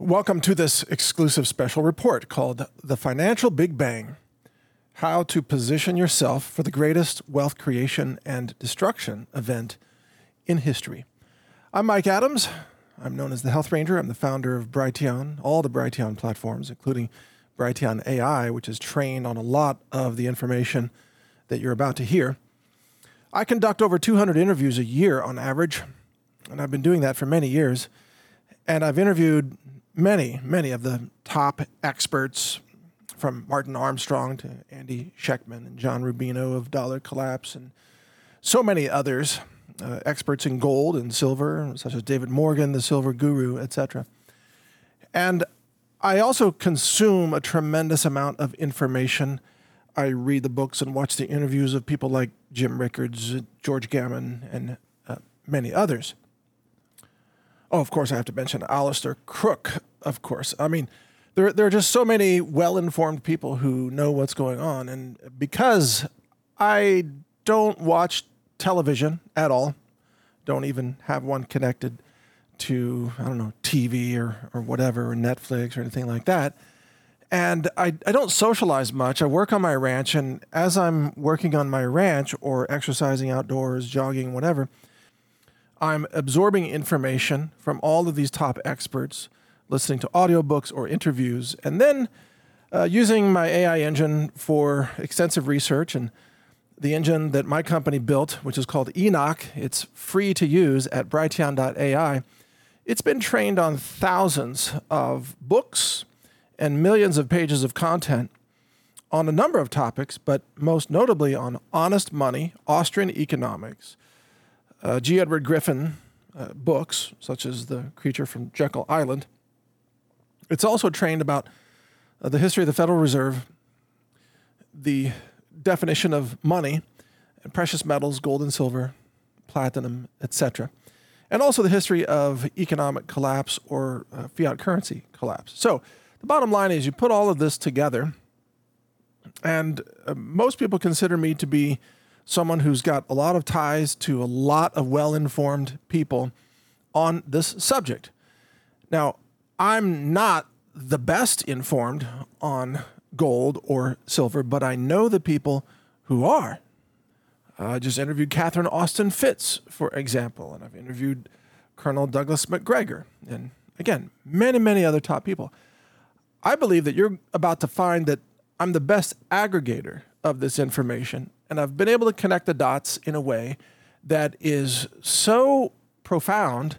Welcome to this exclusive special report called The Financial Big Bang: How to Position Yourself for the Greatest Wealth Creation and Destruction Event in History. I'm Mike Adams. I'm known as the Health Ranger. I'm the founder of Brighteon, all the Brighteon platforms, including Brighteon AI, which is trained on a lot of the information that you're about to hear. I conduct over 200 interviews a year on average, and I've been doing that for many years. And I've interviewed many of the top experts, from Martin Armstrong to Andy Schectman and John Rubino of Dollar Collapse, and so many others, experts in gold and silver, such as David Morgan, the silver guru, etc. And I also consume a tremendous amount of information. I read the books and watch the interviews of people like Jim Rickards, George Gammon, and many others. Oh, of course, I have to mention Alistair Crook, of course. I mean, there are just so many well-informed people who know what's going on. And because I don't watch television at all, don't even have one connected to, TV or whatever, or Netflix or anything like that. And I don't socialize much. I work on my ranch, and as I'm working on my ranch or exercising outdoors, jogging, whatever, I'm absorbing information from all of these top experts, listening to audiobooks or interviews, and then using my AI engine for extensive research. And the engine that my company built, which is called Enoch, it's free to use at Brighteon.ai. It's been trained on thousands of books and millions of pages of content on a number of topics, but most notably on honest money, Austrian economics, G. Edward Griffin books, such as The Creature from Jekyll Island. It's also trained about the history of the Federal Reserve, the definition of money, and precious metals, gold and silver, platinum, etc., and also the history of economic collapse or fiat currency collapse. So the bottom line is you put all of this together, and most people consider me to be someone who's got a lot of ties to a lot of well-informed people on this subject. Now, I'm not the best informed on gold or silver, but I know the people who are. I just interviewed Catherine Austin Fitts, for example, and I've interviewed Colonel Douglas McGregor, and again, many other top people. I believe that you're about to find that I'm the best aggregator of this information, and I've been able to connect the dots in a way that is so profound,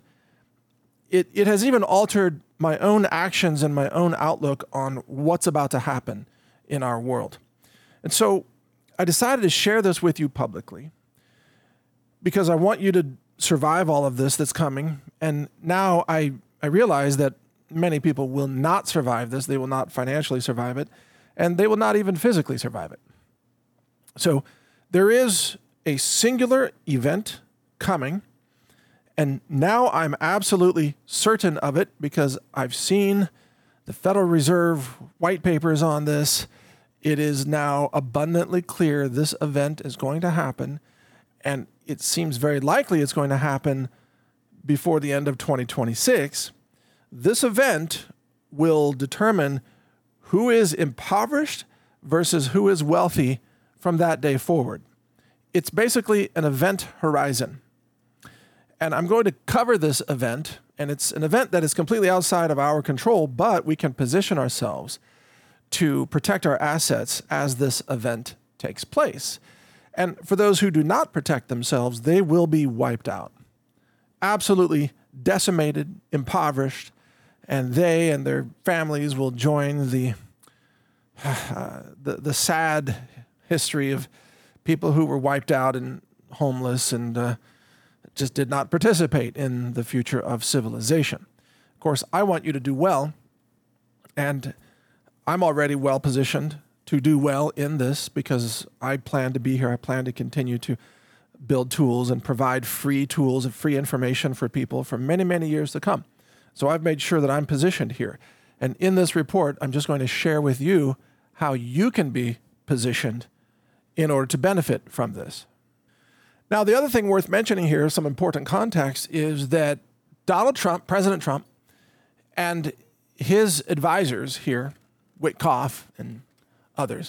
it has even altered my own actions and my own outlook on what's about to happen in our world. And so I decided to share this with you publicly because I want you to survive all of this that's coming. And now I realize that many people will not survive this. They will not financially survive it, and they will not even physically survive it. So there is a singular event coming, and now I'm absolutely certain of it because I've seen the Federal Reserve white papers on this. It is now abundantly clear this event is going to happen, and it seems very likely it's going to happen before the end of 2026. This event will determine who is impoverished versus who is wealthy from that day forward. It's basically an event horizon. And I'm going to cover this event, and it's an event that is completely outside of our control, but we can position ourselves to protect our assets as this event takes place. And for those who do not protect themselves, they will be wiped out. Absolutely decimated, impoverished, and they and their families will join the sad history of people who were wiped out and homeless and just did not participate in the future of civilization. Of course, I want you to do well, and I'm already well positioned to do well in this because I plan to be here. I plan to continue to build tools and provide free tools and free information for people for many years to come. So I've made sure that I'm positioned here. And in this report, I'm just going to share with you how you can be positioned in order to benefit from this. Now, the other thing worth mentioning here, some important context, is that Donald Trump, President Trump, and his advisors here, Witkoff and others,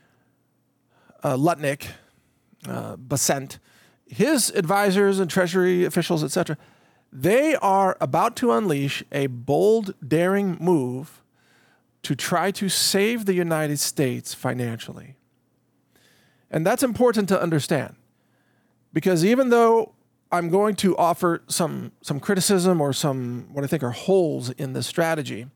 Lutnick, Bessent, his advisors and Treasury officials, etc., they are about to unleash a bold, daring move to try to save the United States financially. And that's important to understand, because even though I'm going to offer some criticism or some what I think are holes in this strategy,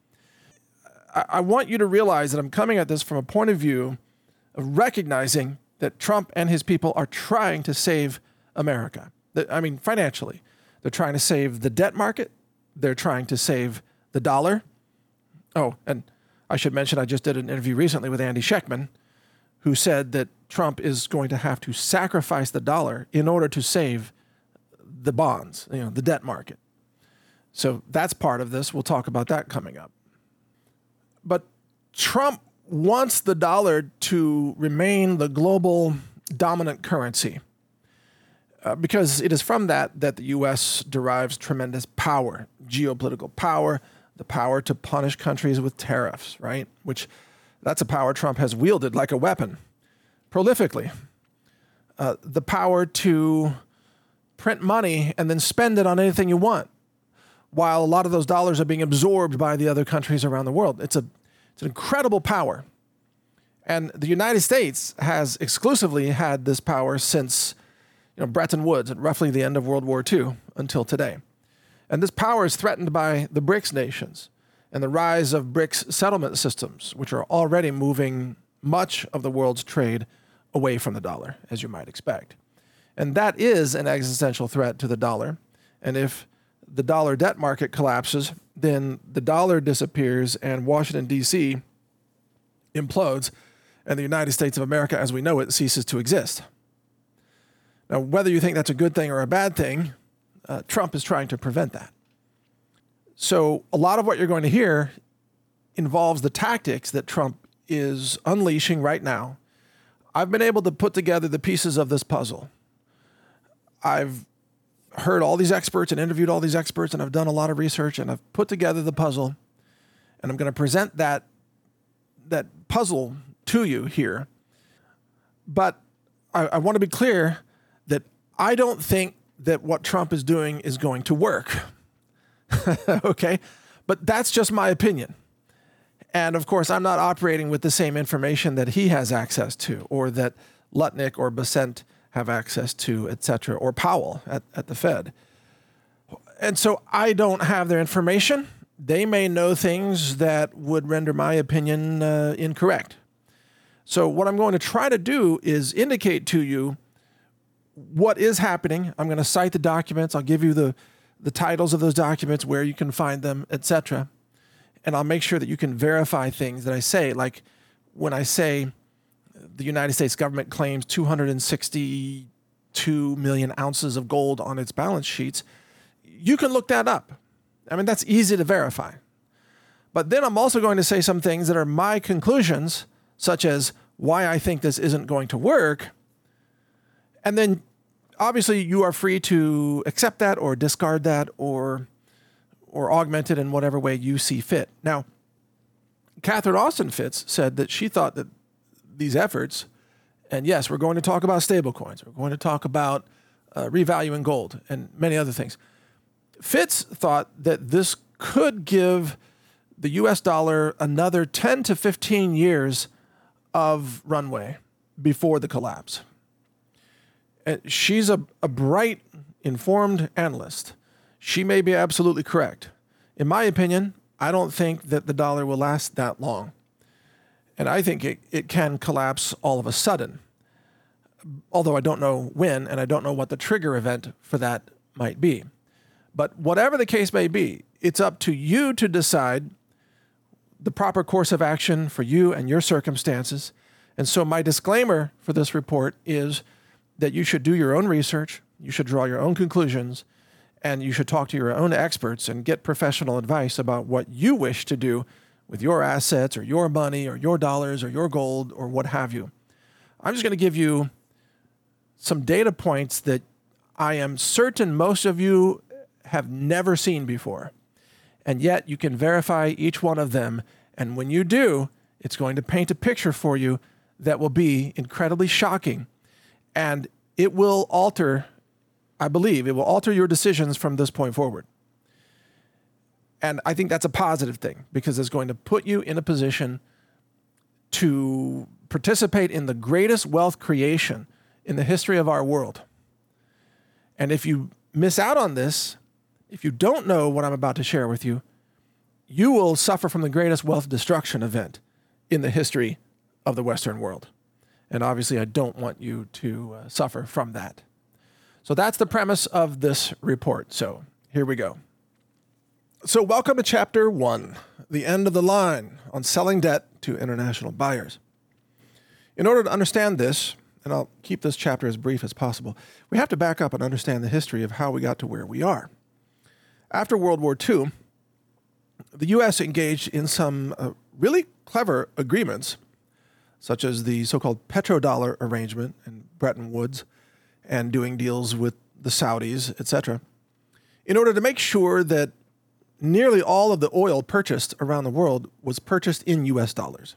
I want you to realize that I'm coming at this from a point of view of recognizing that Trump and his people are trying to save America. Financially. They're trying to save the debt market. They're trying to save the dollar. Oh, and I should mention I just did an interview recently with Andy Schectman, who said that Trump is going to have to sacrifice the dollar in order to save the bonds, the debt market. So that's part of this. We'll talk about that coming up. But Trump wants the dollar to remain the global dominant currency because it is from that the U.S. derives tremendous power, geopolitical power, the power to punish countries with tariffs, right? That's a power Trump has wielded like a weapon, prolifically. The power to print money and then spend it on anything you want, while a lot of those dollars are being absorbed by the other countries around the world. It's an incredible power. And the United States has exclusively had this power since Bretton Woods at roughly the end of World War II until today. And this power is threatened by the BRICS nations and the rise of BRICS settlement systems, which are already moving much of the world's trade away from the dollar, as you might expect. And that is an existential threat to the dollar. And if the dollar debt market collapses, then the dollar disappears and Washington, D.C. implodes, and the United States of America as we know it ceases to exist. Now, whether you think that's a good thing or a bad thing, Trump is trying to prevent that. So a lot of what you're going to hear involves the tactics that Trump is unleashing right now. I've been able to put together the pieces of this puzzle. I've heard all these experts and interviewed all these experts, and I've done a lot of research, and I've put together the puzzle, and I'm going to present that puzzle to you here. But I want to be clear that I don't think that what Trump is doing is going to work. Okay? But that's just my opinion. And of course, I'm not operating with the same information that he has access to, or that Lutnick or Bessent have access to, et cetera, or Powell at the Fed. And so I don't have their information. They may know things that would render my opinion incorrect. So what I'm going to try to do is indicate to you what is happening. I'm going to cite the documents. I'll give you the titles of those documents, where you can find them, et cetera. And I'll make sure that you can verify things that I say. Like when I say the United States government claims 262 million ounces of gold on its balance sheets, you can look that up. That's easy to verify. But then I'm also going to say some things that are my conclusions, such as why I think this isn't going to work. And then obviously you are free to accept that or discard that or augment it in whatever way you see fit. Now, Catherine Austin Fitts said that she thought that these efforts, and yes, we're going to talk about stablecoins, we're going to talk about revaluing gold and many other things. Fitts thought that this could give the US dollar another 10 to 15 years of runway before the collapse. And she's a bright, informed analyst. She may be absolutely correct. In my opinion, I don't think that the dollar will last that long. And I think it can collapse all of a sudden, although I don't know when, and I don't know what the trigger event for that might be. But whatever the case may be, it's up to you to decide the proper course of action for you and your circumstances. And so my disclaimer for this report is that you should do your own research, you should draw your own conclusions, and you should talk to your own experts and get professional advice about what you wish to do with your assets or your money or your dollars or your gold or what have you. I'm just going to give you some data points that I am certain most of you have never seen before. And yet you can verify each one of them. And when you do, it's going to paint a picture for you that will be incredibly shocking. And it will alter, I believe, it will alter your decisions from this point forward. And I think that's a positive thing because it's going to put you in a position to participate in the greatest wealth creation in the history of our world. And if you miss out on this, if you don't know what I'm about to share with you, you will suffer from the greatest wealth destruction event in the history of the Western world. And obviously, I don't want you to suffer from that. So that's the premise of this report. So here we go. So welcome to Chapter 1, the end of the line on selling debt to international buyers. In order to understand this, and I'll keep this chapter as brief as possible, we have to back up and understand the history of how we got to where we are. After World War II, the U.S. engaged in some really clever agreements, such as the so-called petrodollar arrangement in Bretton Woods and doing deals with the Saudis, etc., in order to make sure that nearly all of the oil purchased around the world was purchased in U.S. dollars.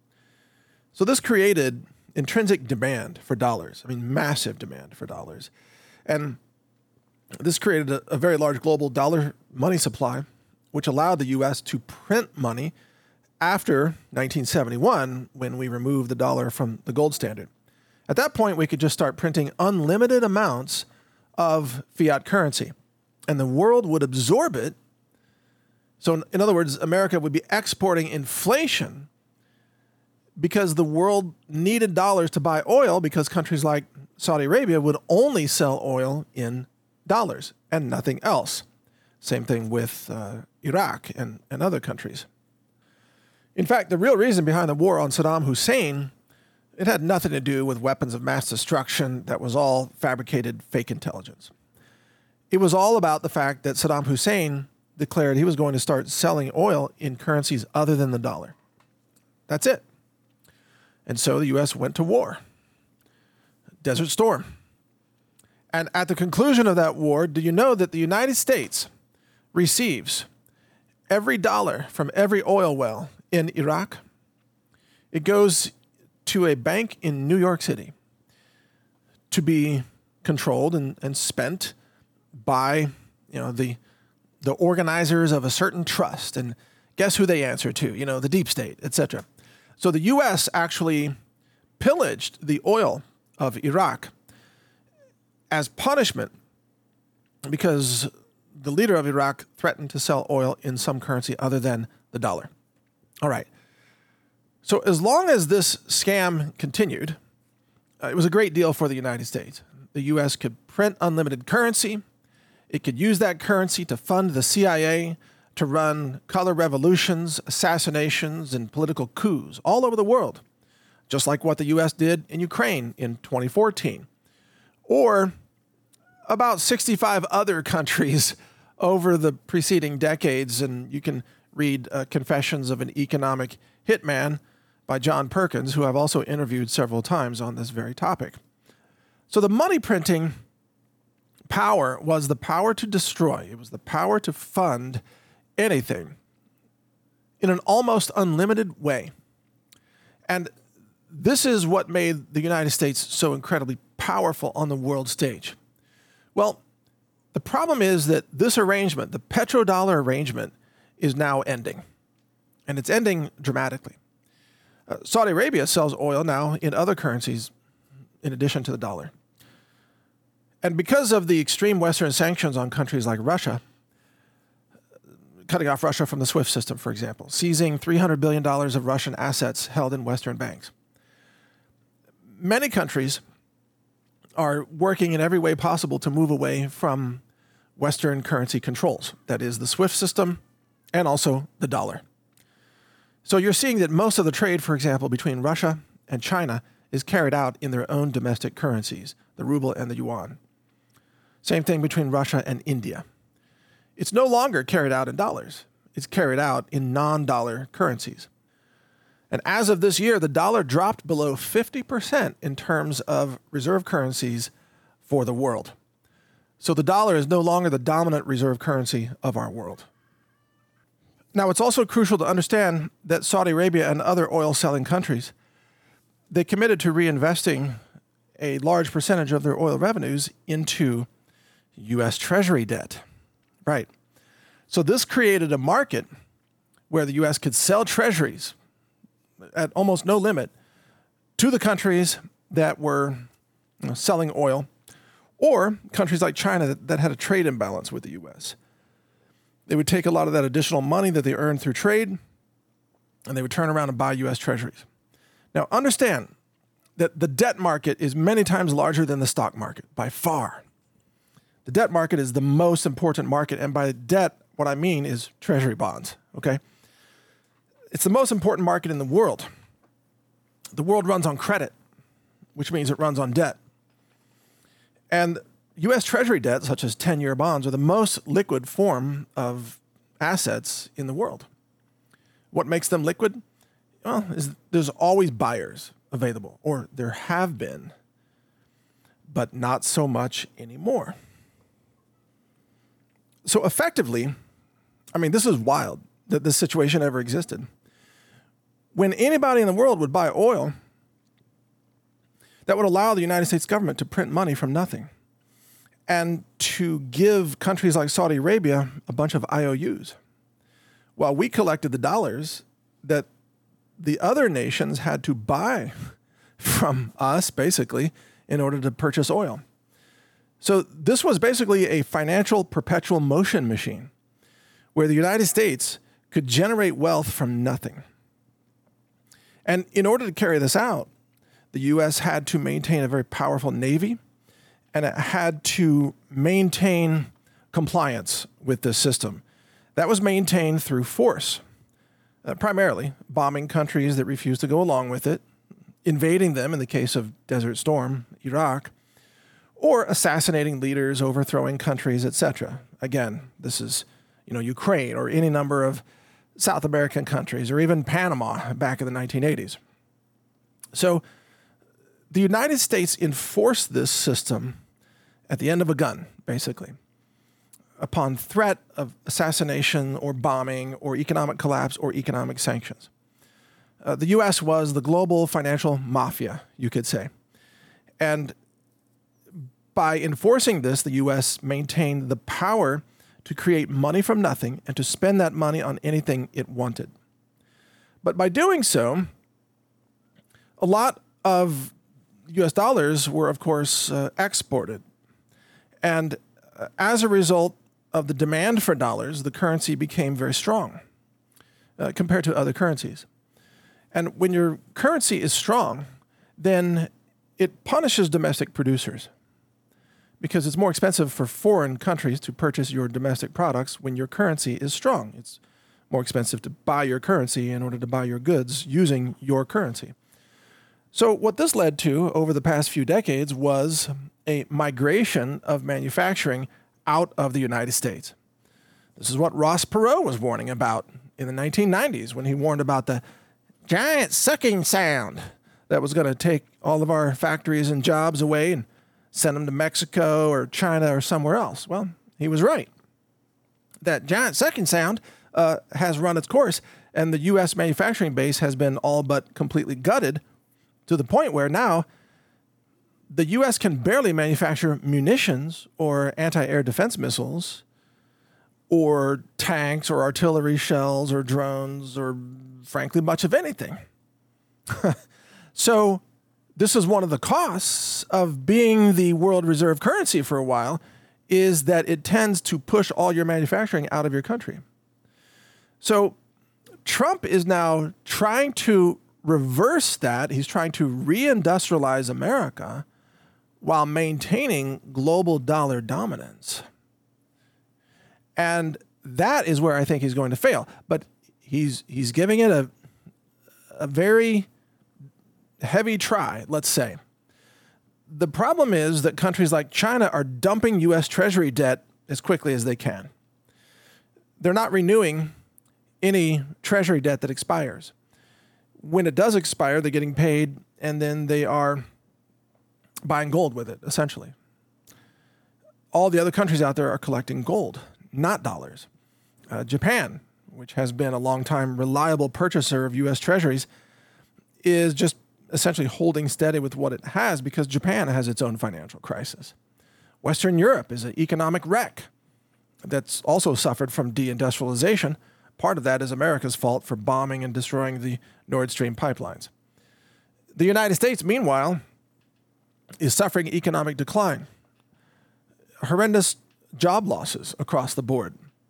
So this created intrinsic demand for dollars. I mean, massive demand for dollars. And this created a very large global dollar money supply, which allowed the U.S. to print money after 1971, when we removed the dollar from the gold standard. At that point, we could just start printing unlimited amounts of fiat currency, and the world would absorb it. So in other words, America would be exporting inflation because the world needed dollars to buy oil because countries like Saudi Arabia would only sell oil in dollars and nothing else. Same thing with Iraq and other countries. In fact, the real reason behind the war on Saddam Hussein, it had nothing to do with weapons of mass destruction. That was all fabricated fake intelligence. It was all about the fact that Saddam Hussein declared he was going to start selling oil in currencies other than the dollar. That's it. And so the U.S. went to war. Desert Storm. And at the conclusion of that war, do you know that the United States receives every dollar from every oil well in Iraq? It goes to a bank in New York City to be controlled and spent by, the organizers of a certain trust. And guess who they answer to? The deep state, etc. So the U.S. actually pillaged the oil of Iraq as punishment because the leader of Iraq threatened to sell oil in some currency other than the dollar. All right. So as long as this scam continued, it was a great deal for the United States. The U.S. could print unlimited currency. It could use that currency to fund the CIA, to run color revolutions, assassinations, and political coups all over the world, just like what the U.S. did in Ukraine in 2014, or about 65 other countries over the preceding decades. And you can read Confessions of an Economic Hitman by John Perkins, who I've also interviewed several times on this very topic. So the money printing power was the power to destroy. It was the power to fund anything in an almost unlimited way. And this is what made the United States so incredibly powerful on the world stage. Well, the problem is that this arrangement, the petrodollar arrangement, is now ending. And it's ending dramatically. Saudi Arabia sells oil now in other currencies in addition to the dollar. And because of the extreme Western sanctions on countries like Russia, cutting off Russia from the SWIFT system, for example, seizing $300 billion of Russian assets held in Western banks, many countries are working in every way possible to move away from Western currency controls. That is the SWIFT system and also the dollar. So you're seeing that most of the trade, for example, between Russia and China is carried out in their own domestic currencies, the ruble and the yuan. Same thing between Russia and India. It's no longer carried out in dollars. It's carried out in non-dollar currencies. And as of this year, the dollar dropped below 50% in terms of reserve currencies for the world. So the dollar is no longer the dominant reserve currency of our world. Now, it's also crucial to understand that Saudi Arabia and other oil-selling countries, they committed to reinvesting a large percentage of their oil revenues into U.S. Treasury debt. Right. So this created a market where the U.S. could sell treasuries at almost no limit to the countries that were selling oil, or countries like China that had a trade imbalance with the U.S. They would take a lot of that additional money that they earned through trade, and they would turn around and buy U.S. treasuries. Now, understand that the debt market is many times larger than the stock market, by far. The debt market is the most important market, and by debt, what I mean is treasury bonds, okay? It's the most important market in the world. The world runs on credit, which means it runs on debt. And U.S. Treasury debt, such as 10-year bonds, are the most liquid form of assets in the world. What makes them liquid? Well, there's always buyers available, or there have been, but not so much anymore. So effectively, I mean, this is wild that this situation ever existed. When anybody in the world would buy oil, that would allow the United States government to print money from nothing and to give countries like Saudi Arabia a bunch of IOUs, while we collected the dollars that the other nations had to buy from us, basically, in order to purchase oil. So this was basically a financial perpetual motion machine where the United States could generate wealth from nothing. And in order to carry this out, the U.S. had to maintain a very powerful Navy, and it had to maintain compliance with this system. That was maintained through force, primarily bombing countries that refused to go along with it, invading them in the case of Desert Storm, Iraq, or assassinating leaders, overthrowing countries, etc. Again, this is, Ukraine or any number of South American countries, or even Panama back in the 1980s. So the United States enforced this system at the end of a gun, basically, upon threat of assassination or bombing or economic collapse or economic sanctions. The U.S. was the global financial mafia, you could say. And by enforcing this, the U.S. maintained the power to create money from nothing and to spend that money on anything it wanted. But by doing so, a lot of U.S. dollars were, of course, exported. And as a result of the demand for dollars, the currency became very strong compared to other currencies. And when your currency is strong, then it punishes domestic producers, because it's more expensive for foreign countries to purchase your domestic products when your currency is strong. It's more expensive to buy your currency in order to buy your goods using your currency. So what this led to over the past few decades was a migration of manufacturing out of the United States. This is what Ross Perot was warning about in the 1990s when he warned about the giant sucking sound that was going to take all of our factories and jobs away and send them to Mexico or China or somewhere else. Well, he was right. That giant sucking sound has run its course, and the U.S. manufacturing base has been all but completely gutted to the point where now the U.S. can barely manufacture munitions or anti-air defense missiles or tanks or artillery shells or drones or, frankly, much of anything. So this is one of the costs of being the world reserve currency for a while, is that it tends to push all your manufacturing out of your country. So Trump is now trying to reverse that. He's trying to reindustrialize America while maintaining global dollar dominance. And that is where I think he's going to fail. But he's giving it a very heavy try, let's say. The problem is that countries like China are dumping U.S. Treasury debt as quickly as they can. They're not renewing any Treasury debt that expires. When it does expire, they're getting paid, and then they are buying gold with it, essentially. All the other countries out there are collecting gold, not dollars. Japan which has been a long-time reliable purchaser of U.S. Treasuries, is just essentially holding steady with what it has because Japan has its own financial crisis. Western Europe is an economic wreck that's also suffered from deindustrialization. Part of that is America's fault for bombing and destroying the Nord Stream pipelines. The United States, meanwhile, is suffering economic decline. Horrendous job losses across the board.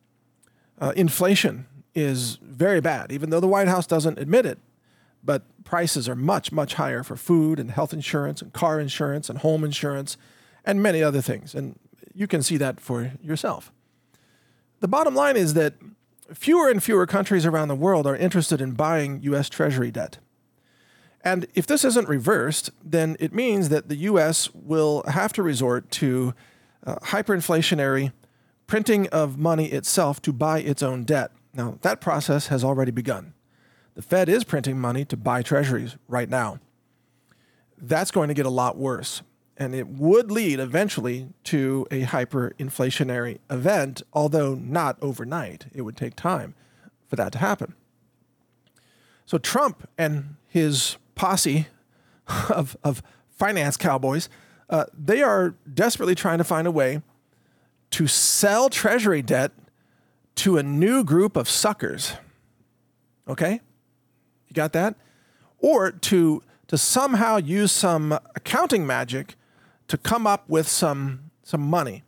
Inflation is very bad, even though the White House doesn't admit it. But prices are much, much higher for food and health insurance and car insurance and home insurance and many other things. And you can see that for yourself. The bottom line is that fewer and fewer countries around the world are interested in buying U.S. Treasury debt. And if this isn't reversed, then it means that the U.S. will have to resort to hyperinflationary printing of money itself to buy its own debt. Now, that process has already begun. The Fed is printing money to buy treasuries right now. That's going to get a lot worse. And it would lead eventually to a hyperinflationary event, although not overnight. It would take time for that to happen. So Trump and his posse of finance cowboys, they are desperately trying to find a way to sell treasury debt to a new group of suckers. Okay? You got that? Or to somehow use some accounting magic to come up with some money.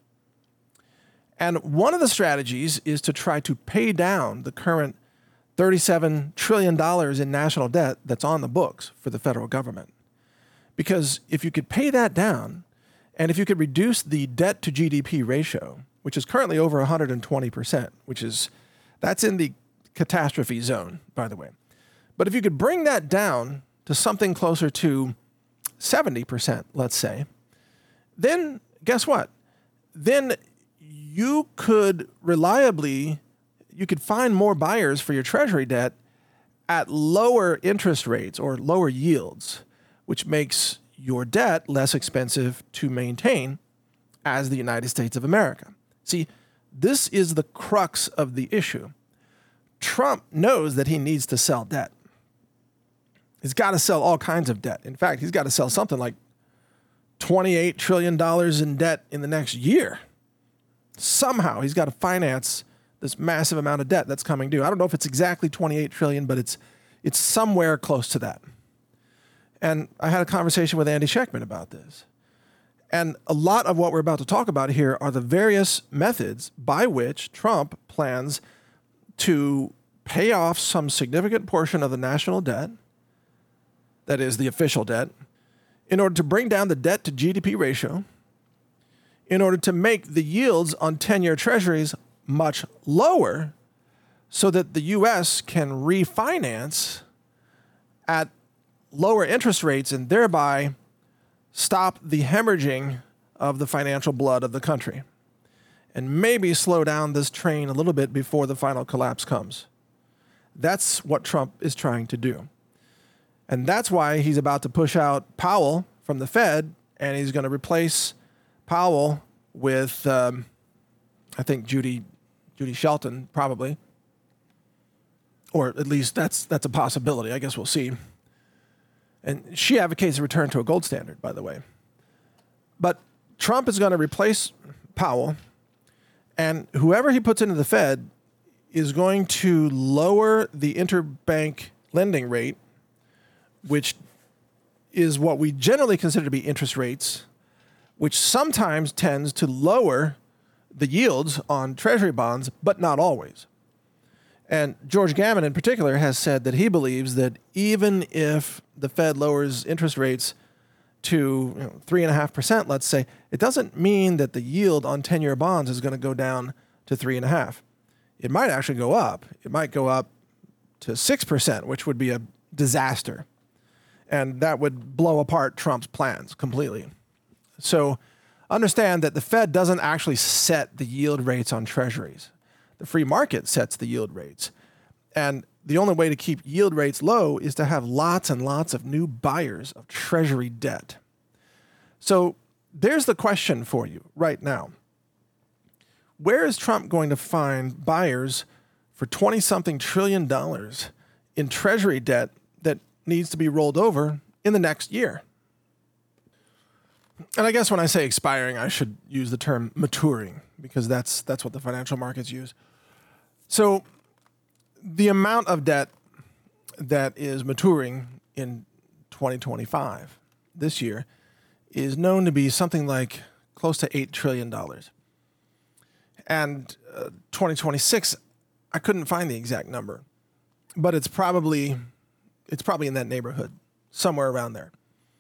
And one of the strategies is to try to pay down the current $37 trillion in national debt that's on the books for the federal government. Because if you could pay that down, and if you could reduce the debt to GDP ratio, which is currently over 120%, that's in the catastrophe zone, by the way. But if you could bring that down to something closer to 70%, let's say, then guess what? Then you could find more buyers for your treasury debt at lower interest rates or lower yields, which makes your debt less expensive to maintain as the United States of America. See, this is the crux of the issue. Trump knows that he needs to sell debt. He's got to sell all kinds of debt. In fact, he's got to sell something like $28 trillion in debt in the next year. Somehow he's got to finance this massive amount of debt that's coming due. I don't know if it's exactly 28 trillion, but it's somewhere close to that. And I had a conversation with Andy Schectman about this. And a lot of what we're about to talk about here are the various methods by which Trump plans to pay off some significant portion of the national debt, that is the official debt, in order to bring down the debt to GDP ratio, in order to make the yields on 10-year treasuries much lower so that the U.S. can refinance at lower interest rates and thereby stop the hemorrhaging of the financial blood of the country and maybe slow down this train a little bit before the final collapse comes. That's what Trump is trying to do. And that's why he's about to push out Powell from the Fed, and he's going to replace Powell with, I think, Judy Shelton, probably. Or at least that's a possibility. I guess we'll see. And she advocates a return to a gold standard, by the way. But Trump is going to replace Powell, and whoever he puts into the Fed is going to lower the interbank lending rate, which is what we generally consider to be interest rates, which sometimes tends to lower the yields on treasury bonds, but not always. And George Gammon in particular has said that he believes that even if the Fed lowers interest rates to 3.5%, let's say, it doesn't mean that the yield on 10-year bonds is going to go down to 3.5%. It might actually go up. It might go up to 6%, which would be a disaster. And that would blow apart Trump's plans completely. So understand that the Fed doesn't actually set the yield rates on treasuries. The free market sets the yield rates. And the only way to keep yield rates low is to have lots and lots of new buyers of treasury debt. So there's the question for you right now. Where is Trump going to find buyers for 20-something trillion dollars in treasury debt that needs to be rolled over in the next year. And I guess when I say expiring, I should use the term maturing, because that's what the financial markets use. So the amount of debt that is maturing in 2025, this year, is known to be something like close to $8 trillion. And 2026, I couldn't find the exact number, but it's probably in that neighborhood, somewhere around there.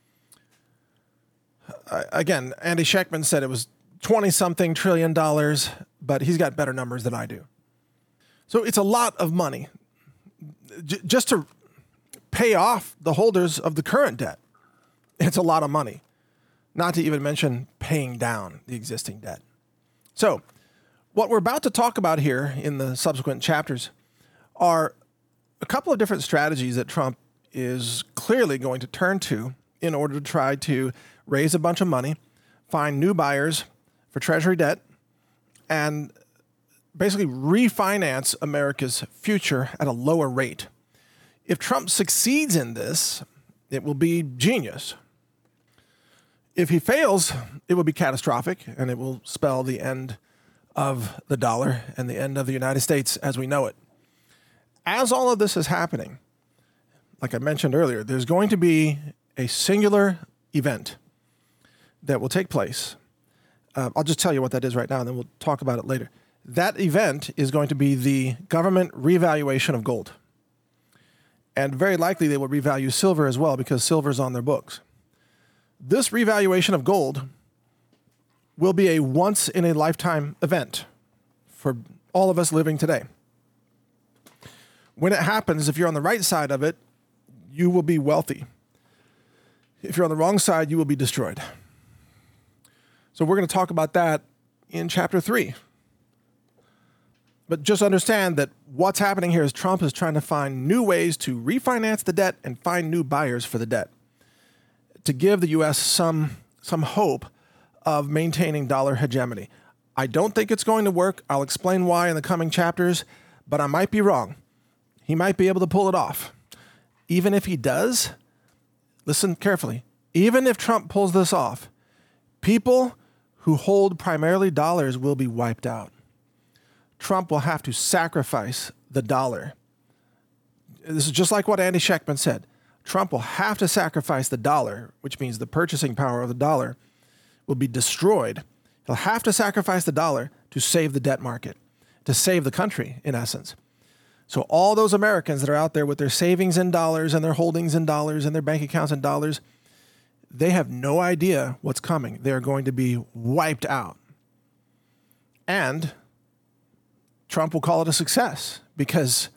Again, Andy Schectman said it was 20-something trillion dollars, but he's got better numbers than I do. So it's a lot of money just to pay off the holders of the current debt. It's a lot of money, not to even mention paying down the existing debt. So what we're about to talk about here in the subsequent chapters are a couple of different strategies that Trump is clearly going to turn to in order to try to raise a bunch of money, find new buyers for Treasury debt, and basically refinance America's future at a lower rate. If Trump succeeds in this, it will be genius. If he fails, it will be catastrophic, and it will spell the end of the dollar and the end of the United States as we know it. As all of this is happening, like I mentioned earlier, there's going to be a singular event that will take place. I'll just tell you what that is right now, and then we'll talk about it later. That event is going to be the government revaluation of gold. And very likely they will revalue silver as well, because silver is on their books. This revaluation of gold will be a once-in-a-lifetime event for all of us living today. When it happens, if you're on the right side of it, you will be wealthy. If you're on the wrong side, you will be destroyed. So we're going to talk about that in chapter 3. But just understand that what's happening here is Trump is trying to find new ways to refinance the debt and find new buyers for the debt, to give the U.S. some hope of maintaining dollar hegemony. I don't think it's going to work. I'll explain why in the coming chapters, but I might be wrong. He might be able to pull it off. Even if he does, listen carefully, even if Trump pulls this off, people who hold primarily dollars will be wiped out. Trump will have to sacrifice the dollar. This is just like what Andy Schectman said. Trump will have to sacrifice the dollar, which means the purchasing power of the dollar will be destroyed. He'll have to sacrifice the dollar to save the debt market, to save the country, in essence. So all those Americans that are out there with their savings in dollars and their holdings in dollars and their bank accounts in dollars, they have no idea what's coming. They're going to be wiped out. And Trump will call it a success, because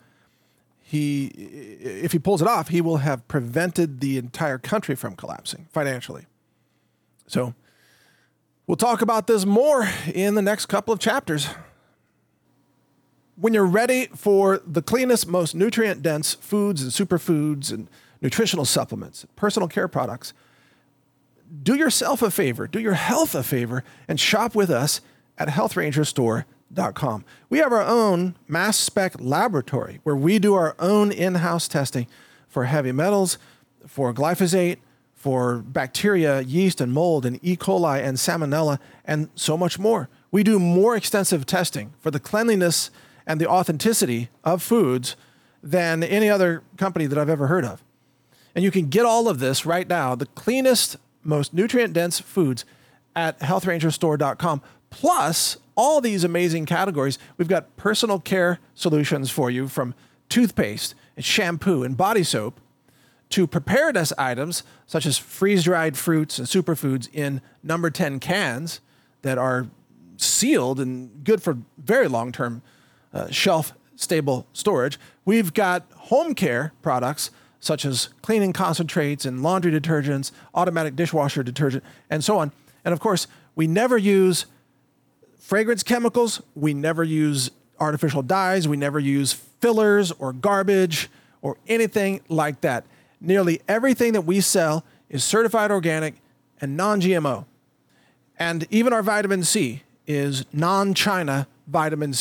if he pulls it off, he will have prevented the entire country from collapsing financially. So we'll talk about this more in the next couple of chapters. When you're ready for the cleanest, most nutrient-dense foods and superfoods and nutritional supplements, personal care products, do yourself a favor, do your health a favor, and shop with us at healthrangerstore.com. We have our own mass spec laboratory where we do our own in-house testing for heavy metals, for glyphosate, for bacteria, yeast and mold, and E. coli and salmonella, and so much more. We do more extensive testing for the cleanliness and the authenticity of foods than any other company that I've ever heard of. And you can get all of this right now, the cleanest, most nutrient-dense foods at healthrangerstore.com, plus all these amazing categories. We've got personal care solutions for you, from toothpaste and shampoo and body soap to preparedness items such as freeze-dried fruits and superfoods in number 10 cans that are sealed and good for very long-term shelf-stable storage. We've got home care products such as cleaning concentrates and laundry detergents, automatic dishwasher detergent, and so on. And of course, we never use fragrance chemicals. We never use artificial dyes. We never use fillers or garbage or anything like that. Nearly everything that we sell is certified organic and non-GMO. And even our vitamin C is non-China vitamin C.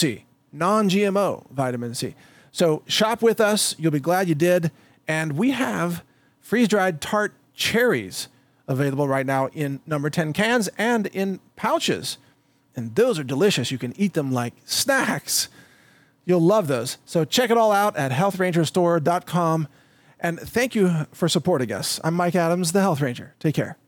non-GMO vitamin C. So shop with us. You'll be glad you did. And we have freeze-dried tart cherries available right now in number 10 cans and in pouches. And those are delicious. You can eat them like snacks. You'll love those. So check it all out at healthrangerstore.com. And thank you for supporting us. I'm Mike Adams, the Health Ranger. Take care.